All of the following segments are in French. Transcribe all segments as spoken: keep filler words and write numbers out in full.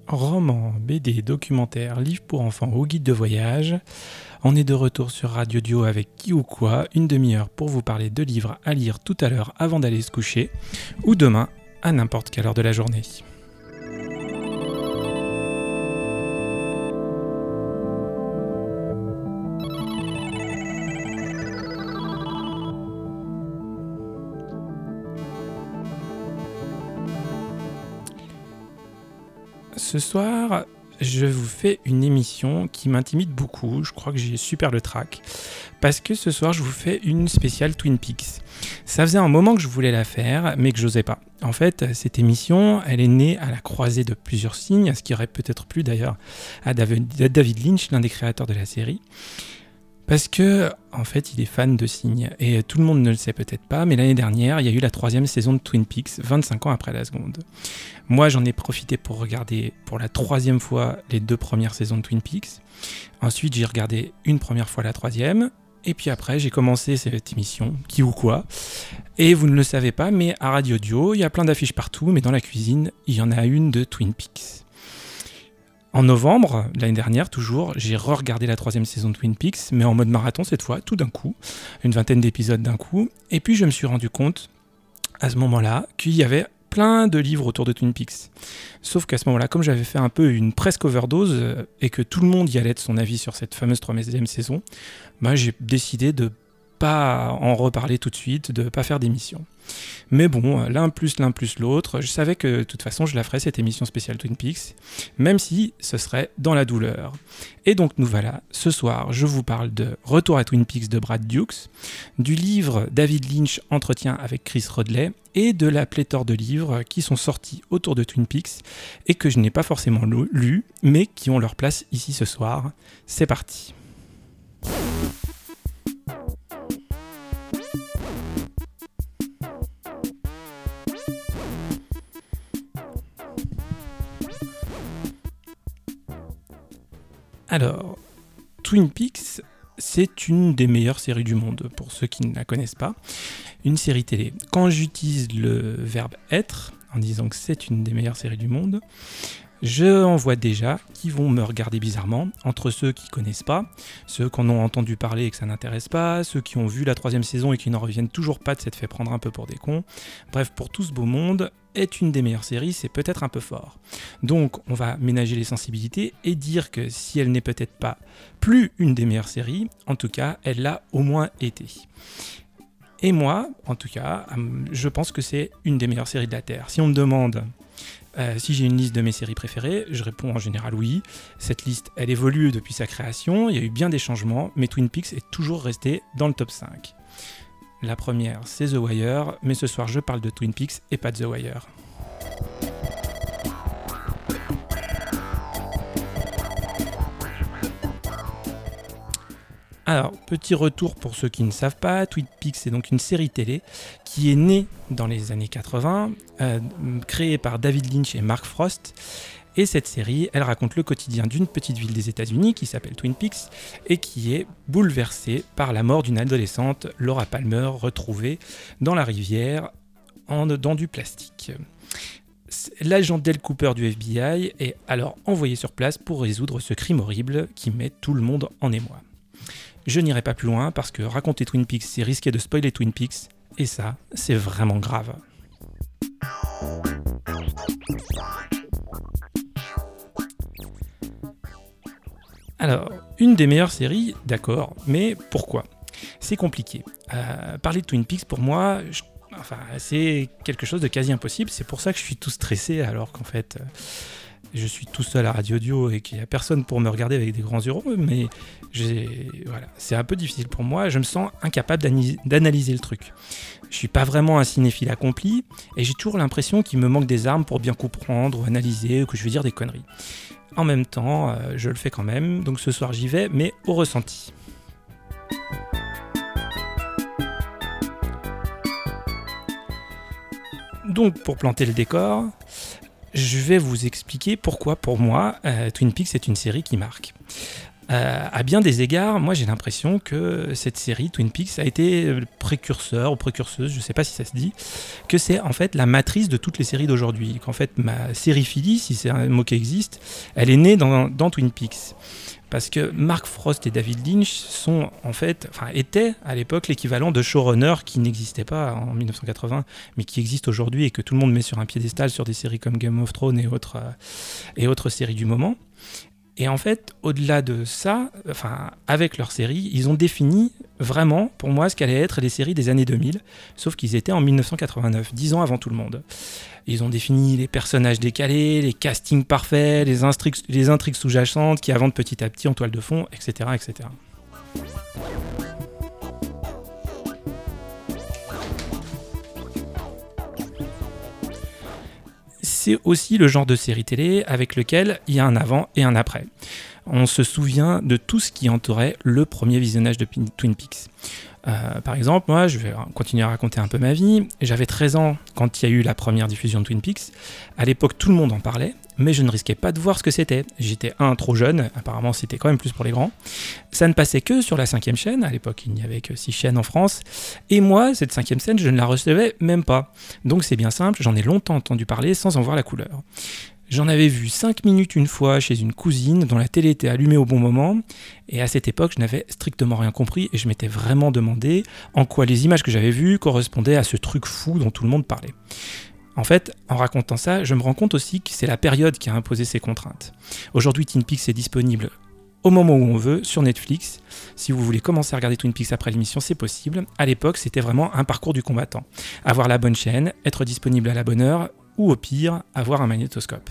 Romans, B D, documentaires, livres pour enfants ou guides de voyage. On est de retour sur Radio Dio avec Qui ou Quoi, une demi-heure pour vous parler de livres à lire tout à l'heure avant d'aller se coucher, ou demain à n'importe quelle heure de la journée. Ce soir, je vous fais une émission qui m'intimide beaucoup, je crois que j'ai super le trac, parce que ce soir je vous fais une spéciale Twin Peaks. Ça faisait un moment que je voulais la faire, mais que j'osais pas. En fait, cette émission, elle est née à la croisée de plusieurs signes, ce qui aurait peut-être plu d'ailleurs à David Lynch, l'un des créateurs de la série. Parce que, en fait, il est fan de signes, et tout le monde ne le sait peut-être pas, mais l'année dernière, il y a eu la troisième saison de Twin Peaks, vingt-cinq ans après la seconde. Moi, j'en ai profité pour regarder pour la troisième fois les deux premières saisons de Twin Peaks. Ensuite, j'ai regardé une première fois la troisième, et puis après, j'ai commencé cette émission, Qui ou Quoi. Et vous ne le savez pas, mais à Radio Dio, il y a plein d'affiches partout, mais dans la cuisine, il y en a une de Twin Peaks. En novembre, l'année dernière, toujours, j'ai re-regardé la troisième saison de Twin Peaks, mais en mode marathon cette fois, tout d'un coup, une vingtaine d'épisodes d'un coup, et puis je me suis rendu compte, à ce moment-là, qu'il y avait plein de livres autour de Twin Peaks. Sauf qu'à ce moment-là, comme j'avais fait un peu une presque overdose, euh, et que tout le monde y allait de son avis sur cette fameuse troisième saison, bah, j'ai décidé de pas en reparler tout de suite, de pas faire d'émission. Mais bon, l'un plus l'un plus l'autre, je savais que de toute façon je la ferais cette émission spéciale Twin Peaks, même si ce serait dans la douleur. Et donc nous voilà, ce soir je vous parle de Retour à Twin Peaks de Brad Dukes, du livre David Lynch Entretien avec Chris Rodley, et de la pléthore de livres qui sont sortis autour de Twin Peaks, et que je n'ai pas forcément lus, mais qui ont leur place ici ce soir. C'est parti. Alors, Twin Peaks, c'est une des meilleures séries du monde, pour ceux qui ne la connaissent pas. Une série télé. Quand j'utilise le verbe « être », en disant que c'est une des meilleures séries du monde, je en vois déjà qui vont me regarder bizarrement, entre ceux qui ne connaissent pas, ceux qui en ont entendu parler et que ça n'intéresse pas, ceux qui ont vu la troisième saison et qui n'en reviennent toujours pas de s'être fait prendre un peu pour des cons. Bref, pour tout ce beau monde, est une des meilleures séries, c'est peut-être un peu fort. Donc on va ménager les sensibilités et dire que si elle n'est peut-être pas plus une des meilleures séries, en tout cas, elle l'a au moins été. Et moi, en tout cas, je pense que c'est une des meilleures séries de la Terre. Si on me demande euh, si j'ai une liste de mes séries préférées, je réponds en général oui. Cette liste, elle évolue depuis sa création, il y a eu bien des changements, mais Twin Peaks est toujours resté dans le top cinq. La première, c'est The Wire, mais ce soir je parle de Twin Peaks et pas de The Wire. Alors, petit retour pour ceux qui ne savent pas, Twin Peaks c'est donc une série télé qui est née dans les années quatre-vingts, euh, créée par David Lynch et Mark Frost. Et cette série, elle raconte le quotidien d'une petite ville des États-Unis qui s'appelle Twin Peaks et qui est bouleversée par la mort d'une adolescente, Laura Palmer, retrouvée dans la rivière en, dans du plastique. L'agent Dale Cooper du F B I est alors envoyé sur place pour résoudre ce crime horrible qui met tout le monde en émoi. Je n'irai pas plus loin parce que raconter Twin Peaks, c'est risquer de spoiler Twin Peaks, et ça, c'est vraiment grave. Alors, une des meilleures séries, d'accord, mais pourquoi ? C'est compliqué. Euh, parler de Twin Peaks, pour moi, je, enfin, c'est quelque chose de quasi impossible. C'est pour ça que je suis tout stressé, alors qu'en fait, euh, je suis tout seul à Radio Dio et qu'il n'y a personne pour me regarder avec des grands yeux. Mais j'ai, voilà, c'est un peu difficile pour moi. Je me sens incapable d'analyser, d'analyser le truc. Je suis pas vraiment un cinéphile accompli et j'ai toujours l'impression qu'il me manque des armes pour bien comprendre ou analyser, ou que je vais dire des conneries. En même temps, euh, je le fais quand même, donc ce soir j'y vais, mais au ressenti. Donc pour planter le décor, je vais vous expliquer pourquoi pour moi euh, Twin Peaks est une série qui marque. Euh, à bien des égards, moi j'ai l'impression que cette série Twin Peaks a été précurseur ou précurseuse, je ne sais pas si ça se dit, que c'est en fait la matrice de toutes les séries d'aujourd'hui. Qu'en fait ma sériphilie, si c'est un mot qui existe, elle est née dans, dans Twin Peaks. Parce que Mark Frost et David Lynch sont en fait, enfin étaient à l'époque l'équivalent de showrunners qui n'existaient pas en dix-neuf cent quatre-vingts, mais qui existent aujourd'hui et que tout le monde met sur un piédestal sur des séries comme Game of Thrones et autres, euh, et autres séries du moment. Et en fait, au-delà de ça, enfin, avec leur série, ils ont défini vraiment, pour moi, ce qu'allaient être les séries des années deux mille, sauf qu'ils étaient en dix-neuf cent quatre-vingt-neuf, dix ans avant tout le monde. Ils ont défini les personnages décalés, les castings parfaits, les intrigues, les intrigues sous-jacentes qui avancent petit à petit en toile de fond, et cetera, et cetera. C'est aussi le genre de série télé avec lequel il y a un avant et un après. On se souvient de tout ce qui entourait le premier visionnage de Twin Peaks. Euh, par exemple, moi, je vais continuer à raconter un peu ma vie. J'avais treize ans quand il y a eu la première diffusion de Twin Peaks. À l'époque, tout le monde en parlait, mais je ne risquais pas de voir ce que c'était. J'étais un, trop jeune, apparemment c'était quand même plus pour les grands. Ça ne passait que sur la cinquième chaîne, à l'époque il n'y avait que six chaînes en France, et moi, cette cinquième chaîne, je ne la recevais même pas. Donc c'est bien simple, j'en ai longtemps entendu parler sans en voir la couleur. J'en avais vu cinq minutes une fois chez une cousine dont la télé était allumée au bon moment, et à cette époque je n'avais strictement rien compris et je m'étais vraiment demandé en quoi les images que j'avais vues correspondaient à ce truc fou dont tout le monde parlait. En fait, en racontant ça, je me rends compte aussi que c'est la période qui a imposé ces contraintes. Aujourd'hui, Twin Peaks est disponible au moment où on veut, sur Netflix. Si vous voulez commencer à regarder Twin Peaks après l'émission, c'est possible. À l'époque, c'était vraiment un parcours du combattant. Avoir la bonne chaîne, être disponible à la bonne heure, ou au pire, avoir un magnétoscope.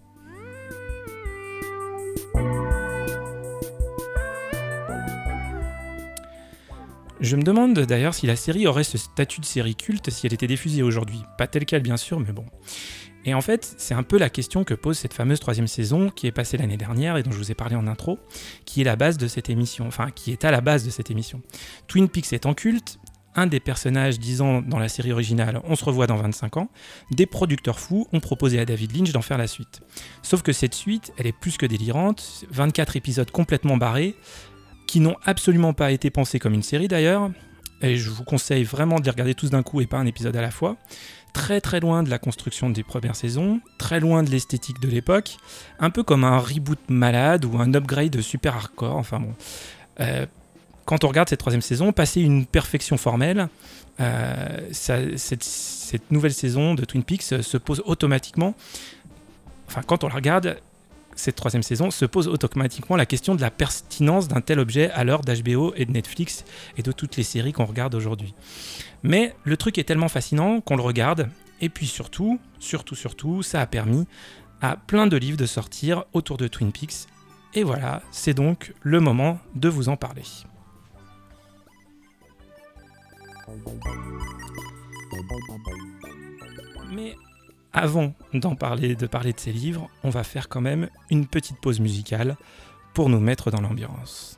Je me demande d'ailleurs si la série aurait ce statut de série culte si elle était diffusée aujourd'hui. Pas tel quel bien sûr, mais bon. Et en fait, c'est un peu la question que pose cette fameuse troisième saison qui est passée l'année dernière et dont je vous ai parlé en intro, qui est la base de cette émission, enfin qui est à la base de cette émission. Twin Peaks étant culte, un des personnages disant dans la série originale « On se revoit dans vingt-cinq ans », des producteurs fous ont proposé à David Lynch d'en faire la suite. Sauf que cette suite, elle est plus que délirante, vingt-quatre épisodes complètement barrés, qui n'ont absolument pas été pensés comme une série d'ailleurs, et je vous conseille vraiment de les regarder tous d'un coup et pas un épisode à la fois. Très très loin de la construction des premières saisons, très loin de l'esthétique de l'époque, un peu comme un reboot malade ou un upgrade super hardcore, enfin bon. Euh, quand on regarde cette troisième saison, passer une perfection formelle, euh, ça, cette, cette nouvelle saison de Twin Peaks se pose automatiquement, enfin quand on la regarde, cette troisième saison se pose automatiquement la question de la pertinence d'un tel objet à l'heure d'H B O et de Netflix et de toutes les séries qu'on regarde aujourd'hui. Mais le truc est tellement fascinant qu'on le regarde, et puis surtout, surtout, surtout, ça a permis à plein de livres de sortir autour de Twin Peaks, et voilà, c'est donc le moment de vous en parler. Mais avant d'en parler, de parler de ces livres, on va faire quand même une petite pause musicale pour nous mettre dans l'ambiance.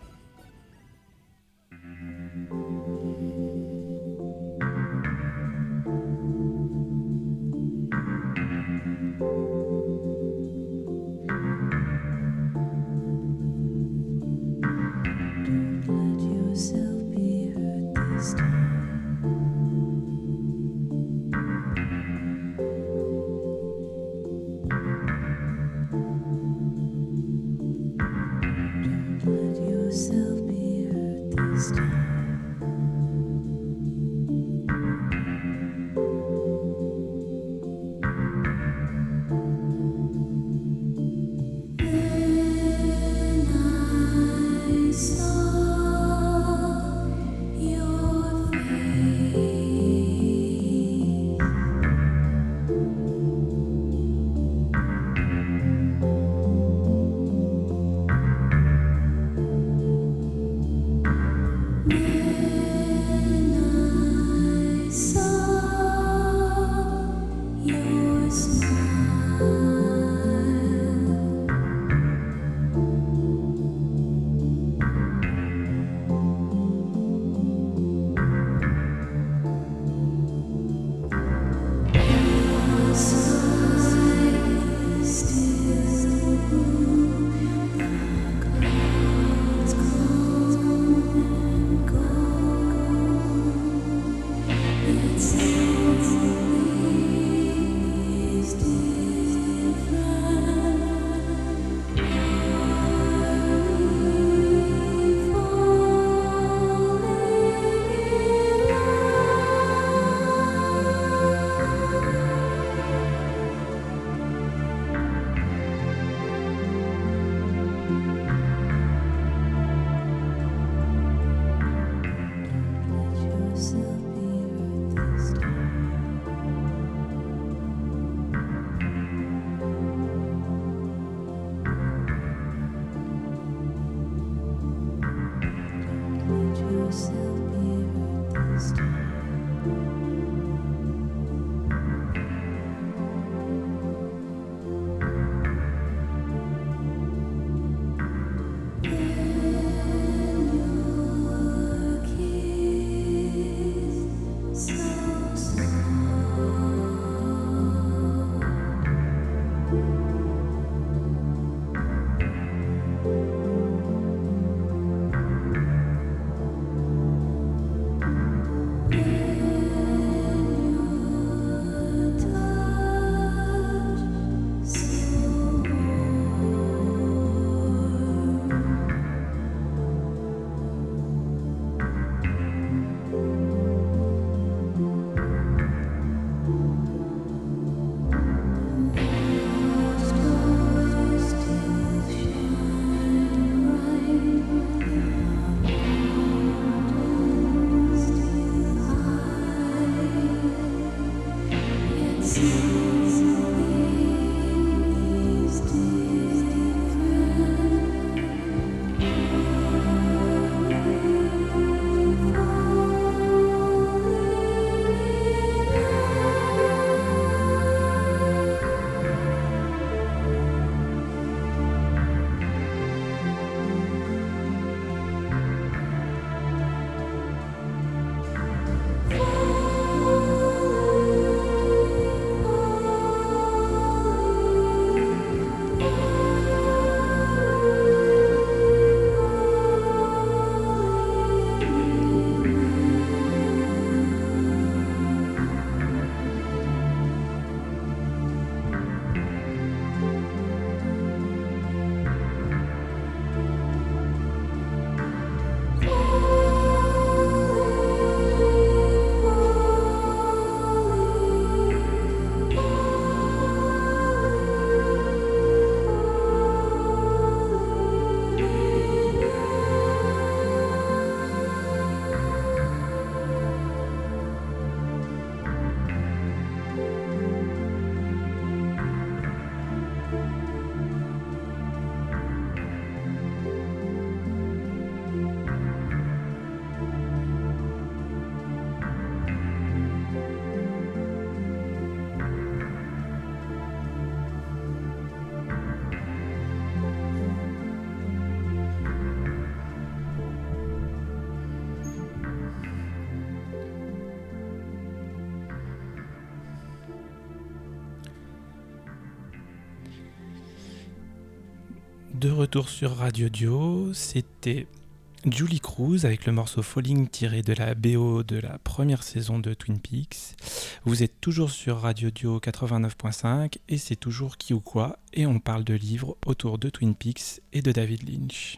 De retour sur Radio Dio, c'était Julie Cruz avec le morceau Falling tiré de la B O de la première saison de Twin Peaks. Vous êtes toujours sur Radio Dio quatre-vingt-neuf point cinq et c'est toujours Qui ou Quoi et on parle de livres autour de Twin Peaks et de David Lynch.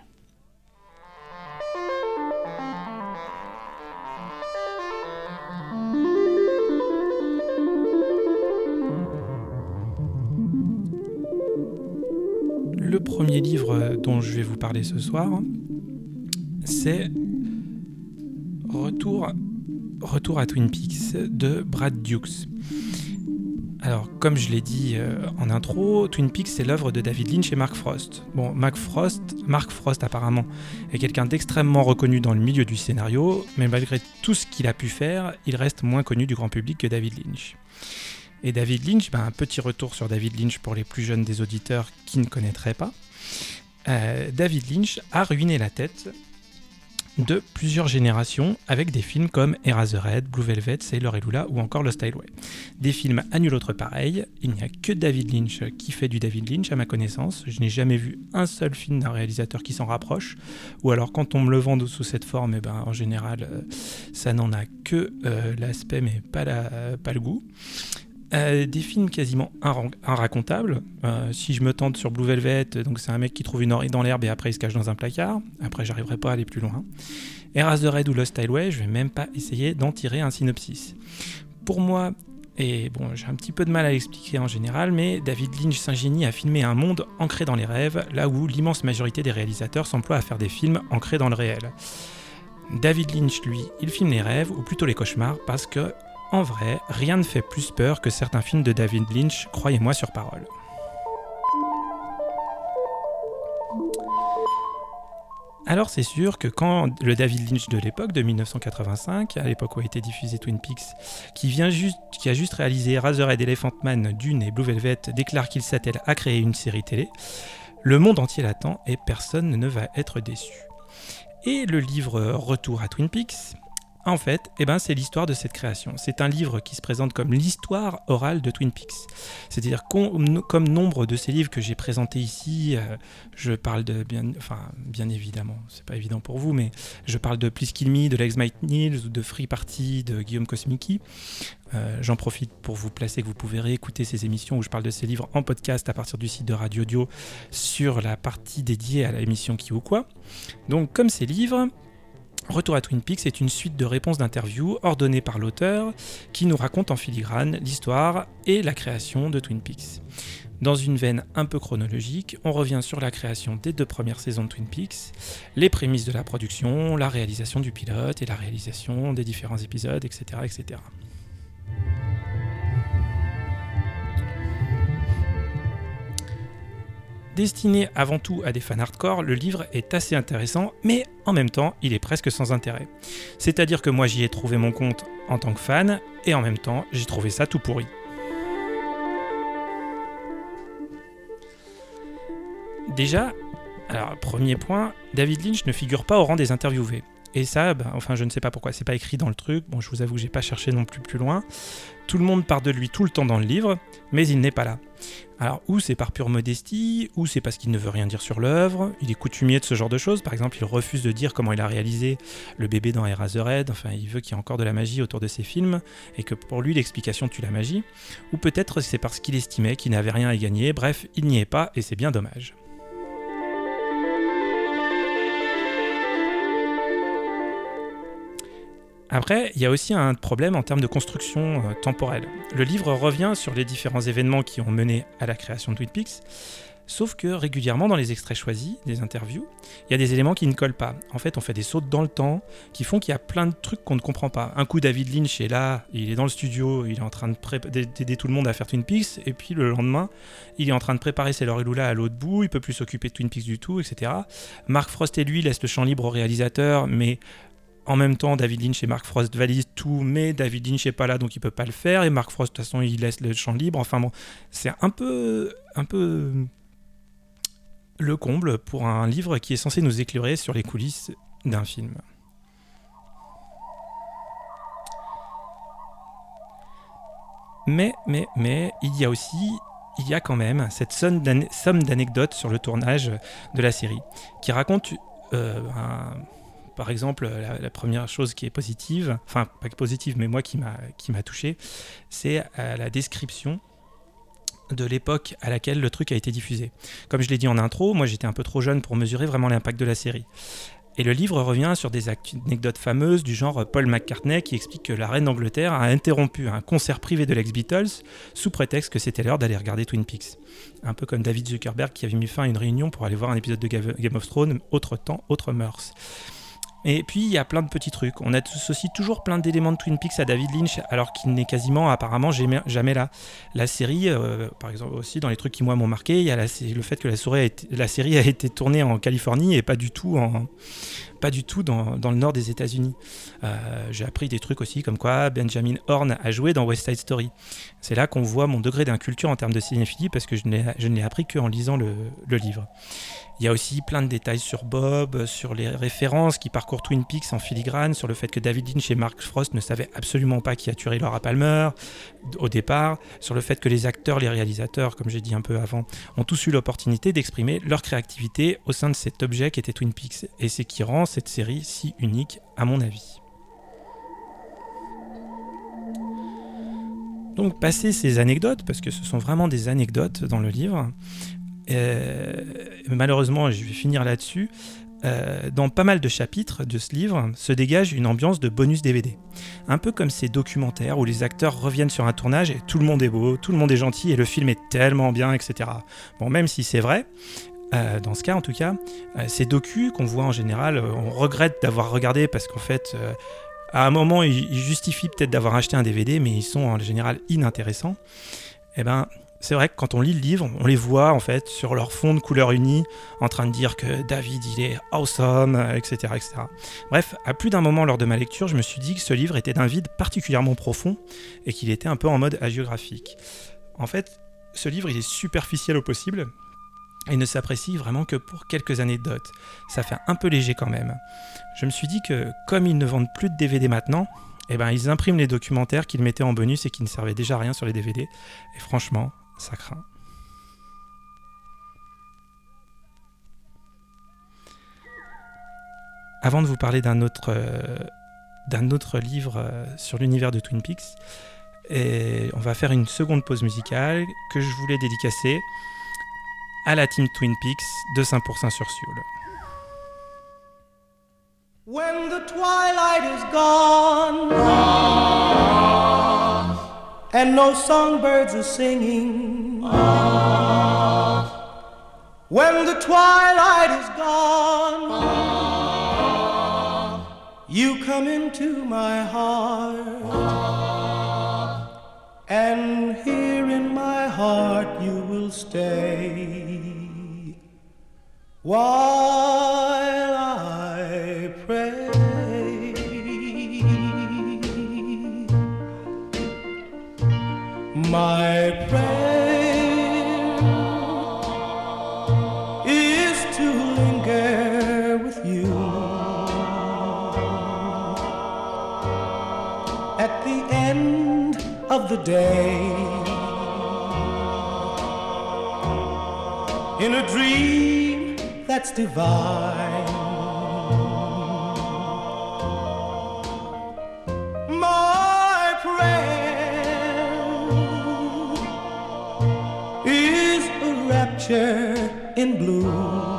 Le premier livre dont je vais vous parler ce soir, c'est Retour, Retour à Twin Peaks de Brad Dukes. Alors, comme je l'ai dit euh, en intro, Twin Peaks, c'est l'œuvre de David Lynch et Mark Frost. Bon, Mark Frost, Mark Frost apparemment, est quelqu'un d'extrêmement reconnu dans le milieu du scénario, mais malgré tout ce qu'il a pu faire, il reste moins connu du grand public que David Lynch. Et David Lynch, ben, un petit retour sur David Lynch pour les plus jeunes des auditeurs qui ne connaîtraient pas. Euh, David Lynch a ruiné la tête de plusieurs générations avec des films comme Eraserhead, Blue Velvet, Sailor et Lula ou encore Lost Highway. Des films à nul autre pareil, il n'y a que David Lynch qui fait du David Lynch à ma connaissance. Je n'ai jamais vu un seul film d'un réalisateur qui s'en rapproche, ou alors quand on me le vend sous cette forme, eh ben, en général euh, ça n'en a que euh, l'aspect mais pas, la, euh, pas le goût. Euh, des films quasiment inracontables. Euh, si je me tente sur Blue Velvet, donc c'est un mec qui trouve une oreille dans l'herbe et après il se cache dans un placard. Après, j'arriverai pas à aller plus loin. Eraserhead ou Lost Highway, je vais même pas essayer d'en tirer un synopsis. Pour moi, et bon, j'ai un petit peu de mal à l'expliquer en général, mais David Lynch s'ingénie à filmer un monde ancré dans les rêves, là où l'immense majorité des réalisateurs s'emploient à faire des films ancrés dans le réel. David Lynch, lui, il filme les rêves, ou plutôt les cauchemars, parce que en vrai, rien ne fait plus peur que certains films de David Lynch, croyez-moi sur parole. Alors c'est sûr que quand le David Lynch de l'époque, de dix-neuf cent quatre-vingt-cinq, à l'époque où a été diffusé Twin Peaks, qui, vient juste, qui a juste réalisé Eraserhead, Elephant Man, Dune et Blue Velvet, déclare qu'il s'attelle à créer une série télé, le monde entier l'attend et personne ne va être déçu. Et le livre Retour à Twin Peaks, en fait, eh ben, c'est l'histoire de cette création. C'est un livre qui se présente comme l'histoire orale de Twin Peaks. C'est-à-dire comme nombre de ces livres que j'ai présentés ici, euh, je parle de, bien, enfin, bien évidemment, c'est pas évident pour vous, mais je parle de Please Kill Me, de Legs Mike Niels ou de Free Party de Guillaume Kosmicki. Euh, j'en profite pour vous placer que vous pouvez réécouter ces émissions où je parle de ces livres en podcast à partir du site de Radio Dio sur la partie dédiée à l'émission Qui ou Quoi. Donc, comme ces livres, Retour à Twin Peaks est une suite de réponses d'interviews ordonnées par l'auteur qui nous raconte en filigrane l'histoire et la création de Twin Peaks. Dans une veine un peu chronologique, on revient sur la création des deux premières saisons de Twin Peaks, les prémices de la production, la réalisation du pilote et la réalisation des différents épisodes, et cetera, et cetera. Destiné avant tout à des fans hardcore, le livre est assez intéressant, mais en même temps, il est presque sans intérêt. C'est-à-dire que moi j'y ai trouvé mon compte en tant que fan, et en même temps, j'ai trouvé ça tout pourri. Déjà, alors premier point, David Lynch ne figure pas au rang des interviewés. Et ça, ben, enfin je ne sais pas pourquoi, c'est pas écrit dans le truc, bon je vous avoue que j'ai pas cherché non plus plus loin. Tout le monde parle de lui tout le temps dans le livre, mais il n'est pas là. Alors ou c'est par pure modestie, ou c'est parce qu'il ne veut rien dire sur l'œuvre, il est coutumier de ce genre de choses, par exemple il refuse de dire comment il a réalisé le bébé dans Eraserhead, enfin il veut qu'il y ait encore de la magie autour de ses films, et que pour lui l'explication tue la magie, ou peut-être c'est parce qu'il estimait qu'il n'avait rien à y gagner, bref, il n'y est pas et c'est bien dommage. Après, il y a aussi un problème en termes de construction euh, temporelle. Le livre revient sur les différents événements qui ont mené à la création de Twin Peaks, sauf que régulièrement dans les extraits choisis, des interviews, il y a des éléments qui ne collent pas. En fait, on fait des sauts dans le temps qui font qu'il y a plein de trucs qu'on ne comprend pas. Un coup, David Lynch est là, il est dans le studio, il est en train de pré- d'aider tout le monde à faire Twin Peaks, et puis le lendemain, il est en train de préparer Sailor et Lula à l'autre bout, il peut plus s'occuper de Twin Peaks du tout, et cetera. Mark Frost et lui laissent le champ libre au réalisateur, mais en même temps, David Lynch et Mark Frost valident tout, mais David Lynch n'est pas là, donc il peut pas le faire, et Mark Frost, de toute façon, il laisse le champ libre. Enfin bon, c'est un peu, un peu le comble pour un livre qui est censé nous éclairer sur les coulisses d'un film. Mais, mais, mais, il y a aussi, il y a quand même cette somme, d'ane- somme d'anecdotes sur le tournage de la série, qui raconte euh, un... Par exemple, la, la première chose qui est positive, enfin pas positive, mais moi qui m'a, qui m'a touché, c'est euh, la description de l'époque à laquelle le truc a été diffusé. Comme je l'ai dit en intro, moi j'étais un peu trop jeune pour mesurer vraiment l'impact de la série. Et le livre revient sur des anecdotes fameuses du genre Paul McCartney qui explique que la reine d'Angleterre a interrompu un concert privé de l'ex-Beatles sous prétexte que c'était l'heure d'aller regarder Twin Peaks. Un peu comme David Zuckerberg qui avait mis fin à une réunion pour aller voir un épisode de Game of Thrones, autre temps, autre mœurs. Et puis il y a plein de petits trucs. On associe toujours plein d'éléments de Twin Peaks à David Lynch, alors qu'il n'est quasiment, apparemment, jamais, jamais là. La série, euh, par exemple, aussi dans les trucs qui moi m'ont marqué, il y a la, le fait que la, a été, la série a été tournée en Californie et pas du tout en, pas du tout dans, dans le nord des États-Unis. Euh, j'ai appris des trucs aussi, comme quoi Benjamin Horne a joué dans West Side Story. C'est là qu'on voit mon degré d'inculture en termes de cinéphilie, parce que je, n'ai, je ne l'ai appris qu'en lisant le, le livre. Il y a aussi plein de détails sur Bob, sur les références qui parcourent Twin Peaks en filigrane, sur le fait que David Lynch et Mark Frost ne savaient absolument pas qui a tué Laura Palmer au départ, sur le fait que les acteurs, les réalisateurs, comme j'ai dit un peu avant, ont tous eu l'opportunité d'exprimer leur créativité au sein de cet objet qui était Twin Peaks. Et c'est ce qui rend cette série si unique, à mon avis. Donc, passer ces anecdotes, parce que ce sont vraiment des anecdotes dans le livre, Euh, malheureusement, je vais finir là-dessus. Euh, dans pas mal de chapitres de ce livre se dégage une ambiance de bonus D V D. Un peu comme ces documentaires où les acteurs reviennent sur un tournage et tout le monde est beau, tout le monde est gentil et le film est tellement bien, et cetera. Bon, même si c'est vrai, euh, dans ce cas en tout cas, euh, ces docus qu'on voit en général, euh, on regrette d'avoir regardé parce qu'en fait, euh, à un moment, ils, ils justifient peut-être d'avoir acheté un D V D, mais ils sont en général inintéressants. Eh ben, c'est vrai que quand on lit le livre, on les voit en fait sur leur fond de couleur unie, en train de dire que David il est awesome, et cetera, et cetera. Bref, à plus d'un moment lors de ma lecture, je me suis dit que ce livre était d'un vide particulièrement profond et qu'il était un peu en mode hagiographique. En fait, ce livre il est superficiel au possible et ne s'apprécie vraiment que pour quelques anecdotes. Ça fait un peu léger quand même. Je me suis dit que comme ils ne vendent plus de D V D maintenant, eh ben, ils impriment les documentaires qu'ils mettaient en bonus et qui ne servaient déjà à rien sur les D V D. Et franchement, ça craint. Avant de vous parler d'un autre, euh, d'un autre livre euh, sur l'univers de Twin Peaks, et on va faire une seconde pause musicale que je voulais dédicacer à la team Twin Peaks de cinq pour cent sur Sioule. When the twilight is gone, ah, and no songbirds are singing, ah, when the twilight is gone, ah, you come into my heart, ah, and here in my heart you will stay. while I pray. My prayer is to linger with you at the end of the day, in a dream that's divine. My prayer is a rapture in blue,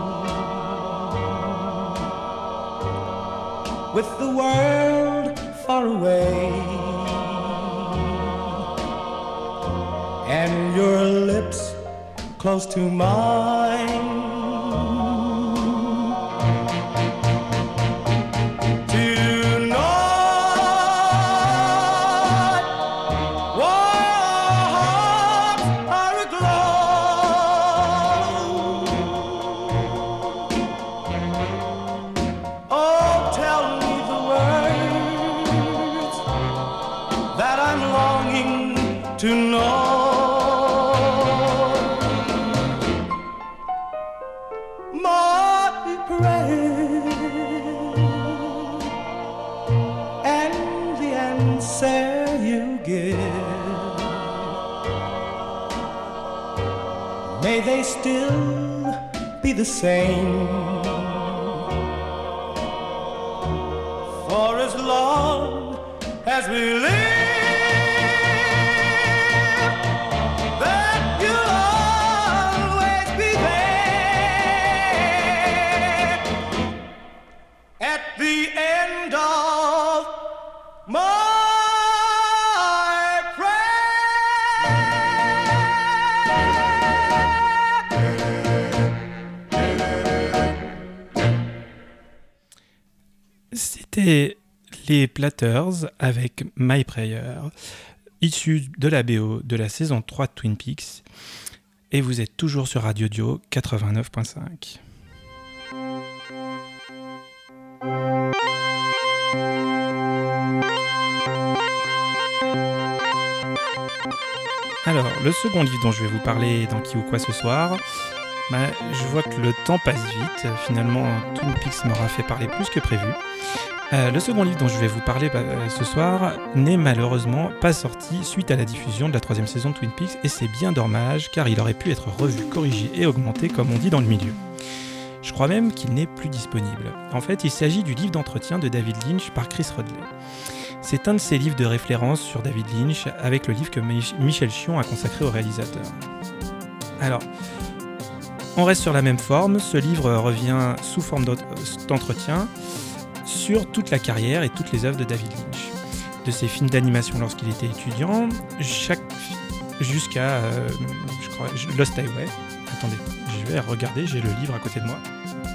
with the world far away and your lips close to mine. To know my prayer and the answer you give, may they still be the same for as long as we live. C'était les Platters avec My Prayer, issu de la B O de la saison trois de Twin Peaks, et vous êtes toujours sur Radio Dio quatre-vingt-neuf virgule cinq. Alors, le second livre dont je vais vous parler dans Qui ou Quoi ce soir, bah, je vois que le temps passe vite. Finalement, Twin Peaks m'aura fait parler plus que prévu. Euh, le second livre dont je vais vous parler bah, ce soir n'est malheureusement pas sorti suite à la diffusion de la troisième saison de Twin Peaks, et c'est bien dommage car il aurait pu être revu, corrigé et augmenté comme on dit dans le milieu. Je crois même qu'il n'est plus disponible. En fait, il s'agit du livre d'entretien de David Lynch par Chris Rodley. C'est un de ses livres de référence sur David Lynch, avec le livre que Michel Chion a consacré au réalisateur. Alors, on reste sur la même forme, ce livre revient sous forme d'entretien sur toute la carrière et toutes les œuvres de David Lynch. De ses films d'animation lorsqu'il était étudiant, chaque, jusqu'à, euh, je crois, Lost Highway. Attendez, je vais regarder, j'ai le livre à côté de moi.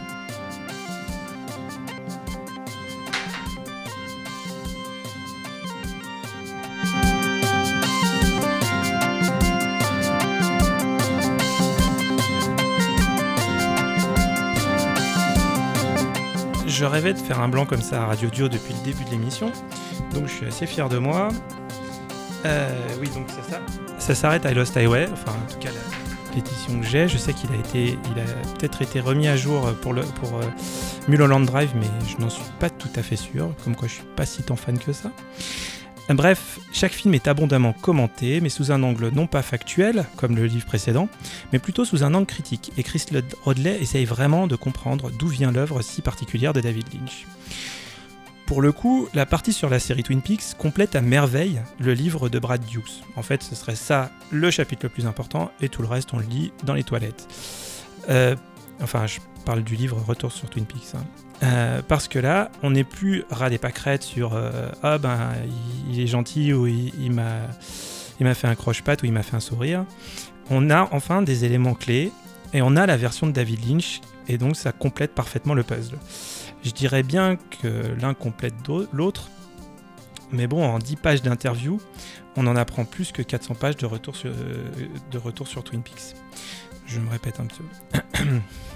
Je rêvais de faire un blanc comme ça à Radio Dio depuis le début de l'émission, donc je suis assez fier de moi. Euh, oui, donc c'est ça. Ça s'arrête à Lost Highway, enfin en tout cas la, l'édition que j'ai. Je sais qu'il a été, il a peut-être été remis à jour pour le pour euh, Mulholland Drive, mais je n'en suis pas tout à fait sûr. Comme quoi, je suis pas si tant fan que ça. Bref, chaque film est abondamment commenté, mais sous un angle non pas factuel, comme le livre précédent, mais plutôt sous un angle critique, et Chris Rodley essaye vraiment de comprendre d'où vient l'œuvre si particulière de David Lynch. Pour le coup, la partie sur la série Twin Peaks complète à merveille le livre de Brad Hughes. En fait, ce serait ça le chapitre le plus important, et tout le reste, on le lit dans les toilettes. Euh, enfin, je parle du livre Retour sur Twin Peaks, hein. Euh, parce que là, on n'est plus ras des pâquerettes sur euh, ah ben il, il est gentil ou il, il m'a il m'a fait un croche-patte ou il m'a fait un sourire. On a enfin des éléments clés et on a la version de David Lynch et donc ça complète parfaitement le puzzle. Je dirais bien que l'un complète l'autre, mais bon, en dix pages d'interview, on en apprend plus que quatre cents pages de retour sur, de retour sur Twin Peaks. Je me répète un petit peu.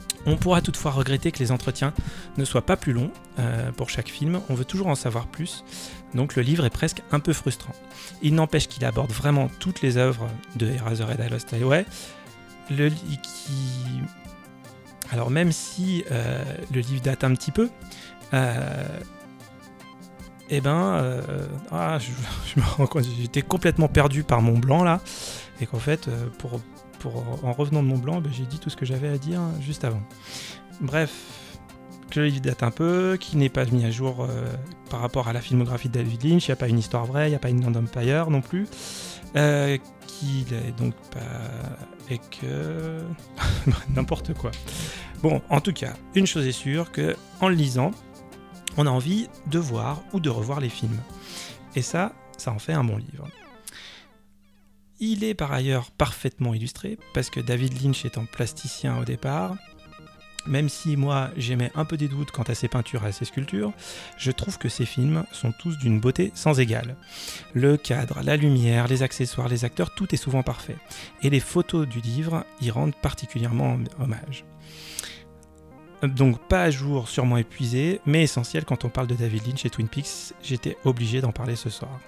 On pourra toutefois regretter que les entretiens ne soient pas plus longs euh, pour chaque film, on veut toujours en savoir plus, donc le livre est presque un peu frustrant. Il n'empêche qu'il aborde vraiment toutes les œuvres de Eraserhead I Lost Highway, le li- qui... Alors même si euh, le livre date un petit peu, euh, eh ben, euh, ah, je, je me rends compte, j'étais complètement perdu par Mont Blanc là, et qu'en fait, euh, pour... Pour, en revenant de Mont Blanc, ben, j'ai dit tout ce que j'avais à dire juste avant. Bref, que le livre date un peu, qu'il n'est pas mis à jour euh, par rapport à la filmographie de David Lynch, il n'y a pas une histoire vraie, il n'y a pas une Inland Empire non plus, euh, qu'il est donc pas... et que... n'importe quoi. Bon, en tout cas, une chose est sûre, que en le lisant, on a envie de voir ou de revoir les films. Et ça, ça en fait un bon livre. Il est par ailleurs parfaitement illustré, parce que David Lynch étant plasticien au départ, même si moi j'émets un peu des doutes quant à ses peintures et à ses sculptures, je trouve que ses films sont tous d'une beauté sans égale. Le cadre, la lumière, les accessoires, les acteurs, tout est souvent parfait. Et les photos du livre y rendent particulièrement hommage. Donc pas à jour, sûrement épuisé, mais essentiel quand on parle de David Lynch et Twin Peaks, j'étais obligé d'en parler ce soir.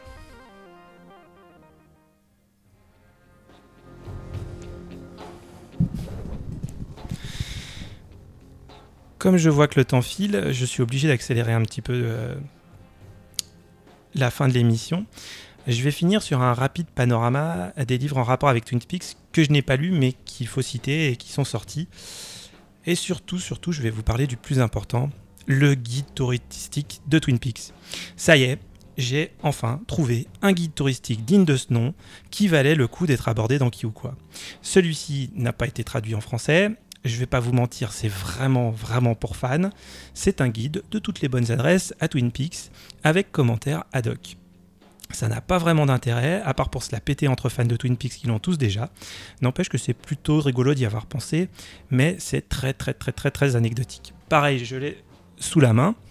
Comme je vois que le temps file, je suis obligé d'accélérer un petit peu euh, la fin de l'émission. Je vais finir sur un rapide panorama des livres en rapport avec Twin Peaks que je n'ai pas lus mais qu'il faut citer et qui sont sortis. Et surtout, surtout, je vais vous parler du plus important, le guide touristique de Twin Peaks. Ça y est, j'ai enfin trouvé un guide touristique digne de ce nom qui valait le coup d'être abordé dans Qui ou Quoi. Celui-ci n'a pas été traduit en français. Je vais pas vous mentir, c'est vraiment, vraiment pour fans. C'est un guide de toutes les bonnes adresses à Twin Peaks, avec commentaires ad hoc. Ça n'a pas vraiment d'intérêt, à part pour se la péter entre fans de Twin Peaks qui l'ont tous déjà. N'empêche que c'est plutôt rigolo d'y avoir pensé, mais c'est très, très, très, très, très anecdotique. Pareil, je l'ai sous la main.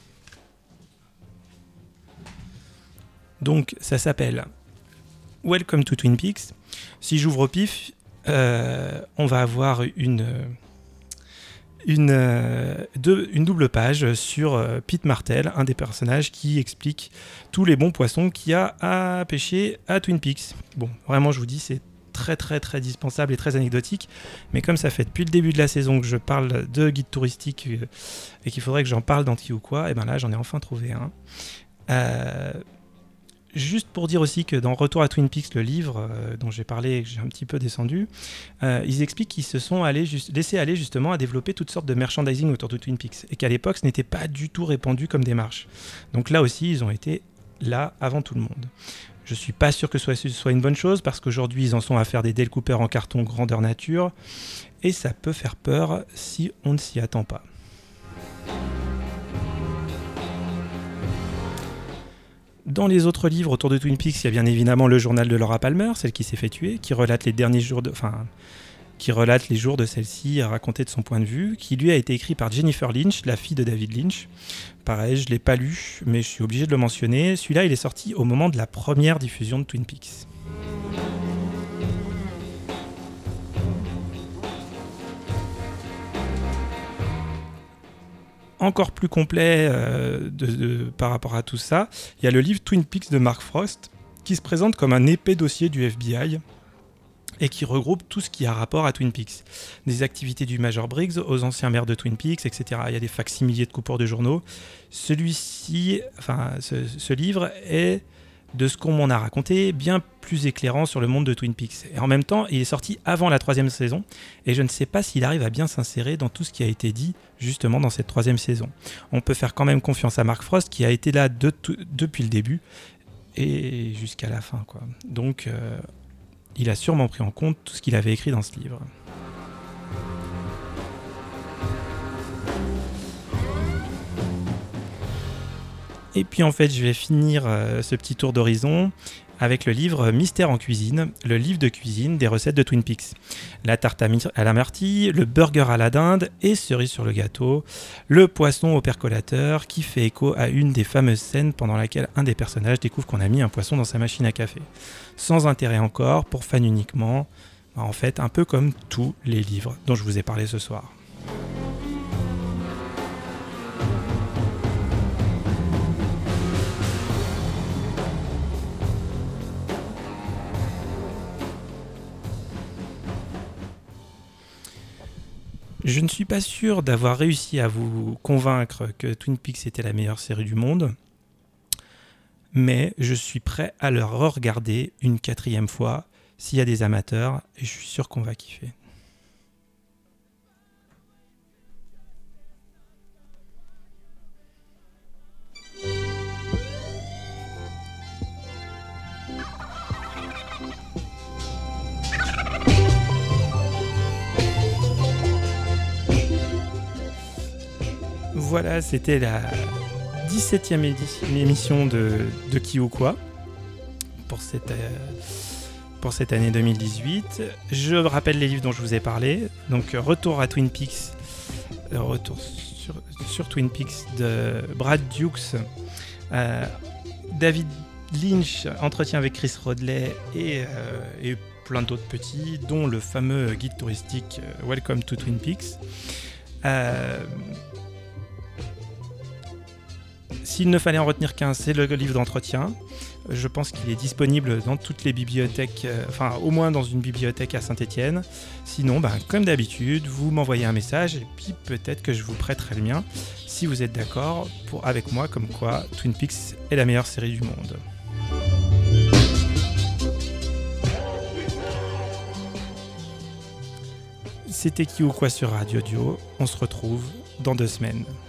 Donc, ça s'appelle Welcome to Twin Peaks. Si j'ouvre au pif, Euh, on va avoir une, une, euh, deux, une double page sur euh, Pete Martell, un des personnages qui explique tous les bons poissons qu'il y a à pêcher à Twin Peaks. Bon, vraiment, je vous dis, c'est très très très dispensable et très anecdotique, mais comme ça fait depuis le début de la saison que je parle de guide touristique euh, et qu'il faudrait que j'en parle dans Qui ou Quoi, et ben là, j'en ai enfin trouvé un. Euh... Juste pour dire aussi que dans Retour à Twin Peaks, le livre euh, dont j'ai parlé et que j'ai un petit peu descendu, euh, ils expliquent qu'ils se sont allés juste, laissés aller justement à développer toutes sortes de merchandising autour de Twin Peaks et qu'à l'époque, ce n'était pas du tout répandu comme démarche. Donc là aussi, ils ont été là avant tout le monde. Je suis pas sûr que ce soit, ce soit une bonne chose parce qu'aujourd'hui, ils en sont à faire des Dale Cooper en carton grandeur nature et ça peut faire peur si on ne s'y attend pas. Dans les autres livres autour de Twin Peaks, il y a bien évidemment le journal de Laura Palmer, celle qui s'est fait tuer, qui relate les derniers jours de, enfin, qui relate les jours de celle-ci, racontés de son point de vue, qui lui a été écrit par Jennifer Lynch, la fille de David Lynch. Pareil, je l'ai pas lu, mais je suis obligé de le mentionner. Celui-là, il est sorti au moment de la première diffusion de Twin Peaks. Encore plus complet euh, de, de, par rapport à tout ça, il y a le livre Twin Peaks de Mark Frost qui se présente comme un épais dossier du F B I et qui regroupe tout ce qui a rapport à Twin Peaks. Des activités du Major Briggs aux anciens maires de Twin Peaks, et cetera. Il y a des facsimilés de coupures de journaux. Celui-ci, enfin, ce, ce livre est, de ce qu'on m'en a raconté, bien plus éclairant sur le monde de Twin Peaks. Et en même temps, il est sorti avant la troisième saison, et je ne sais pas s'il arrive à bien s'insérer dans tout ce qui a été dit justement dans cette troisième saison. On peut faire quand même confiance à Mark Frost, qui a été là de t- depuis le début, et jusqu'à la fin, quoi. Donc, euh, il a sûrement pris en compte tout ce qu'il avait écrit dans ce livre. Et puis en fait, je vais finir euh, ce petit tour d'horizon avec le livre Mystère en cuisine, le livre de cuisine des recettes de Twin Peaks. La tarte à la myrtille, le burger à la dinde et cerise sur le gâteau, le poisson au percolateur qui fait écho à une des fameuses scènes pendant laquelle un des personnages découvre qu'on a mis un poisson dans sa machine à café. Sans intérêt encore, pour fans uniquement, en fait un peu comme tous les livres dont je vous ai parlé ce soir. Je ne suis pas sûr d'avoir réussi à vous convaincre que Twin Peaks était la meilleure série du monde, mais je suis prêt à le re-regarder une quatrième fois s'il y a des amateurs, et je suis sûr qu'on va kiffer. Voilà, c'était la dix-septième émission de, de Qui ou Quoi pour cette, euh, pour cette année deux mille dix-huit. Je rappelle les livres dont je vous ai parlé. Donc, Retour à Twin Peaks, euh, Retour sur, sur Twin Peaks de Brad Dukes, euh, David Lynch, Entretien avec Chris Rodley et, euh, et plein d'autres petits, dont le fameux guide touristique euh, Welcome to Twin Peaks. Euh, S'il ne fallait en retenir qu'un, c'est le livre d'entretien. Je pense qu'il est disponible dans toutes les bibliothèques, euh, enfin au moins dans une bibliothèque à Saint-Étienne. Sinon, ben, comme d'habitude, vous m'envoyez un message et puis peut-être que je vous prêterai le mien si vous êtes d'accord pour, avec moi comme quoi Twin Peaks est la meilleure série du monde. C'était Qui ou Quoi sur Radio Dio. On se retrouve dans deux semaines.